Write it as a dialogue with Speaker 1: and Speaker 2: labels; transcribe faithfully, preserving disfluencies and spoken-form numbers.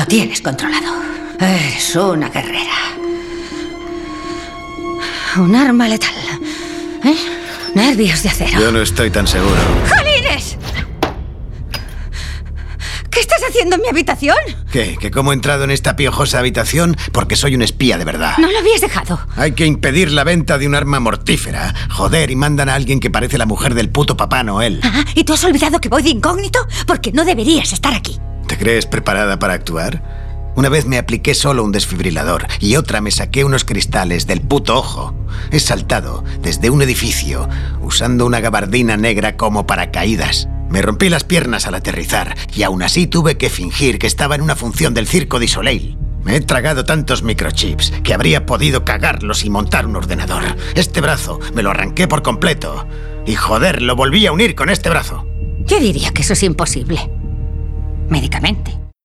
Speaker 1: Lo tienes controlado. Eres una guerrera. Un arma letal. ¿Eh? Nervios de acero.
Speaker 2: Yo no estoy tan seguro.
Speaker 1: ¡Jolines! ¿Qué estás haciendo en mi habitación?
Speaker 2: ¿Qué? ¿Que cómo he entrado en esta piojosa habitación? Porque soy un espía de verdad.
Speaker 1: No lo habías dejado.
Speaker 2: Hay que impedir la venta de un arma mortífera. Joder, y mandan a alguien que parece la mujer del puto Papá Noel.
Speaker 1: Ah, ¿y tú has olvidado que voy de incógnito? Porque no deberías estar aquí.
Speaker 2: ¿Te crees preparada para actuar? Una vez me apliqué solo un desfibrilador y otra me saqué unos cristales del puto ojo. He saltado desde un edificio usando una gabardina negra como paracaídas. Me rompí las piernas al aterrizar y aún así tuve que fingir que estaba en una función del Circo du Soleil. Me he tragado tantos microchips que habría podido cagarlos y montar un ordenador. Este brazo me lo arranqué por completo. Y joder, lo volví a unir con este brazo.
Speaker 1: Yo diría que eso es imposible. Médicamente.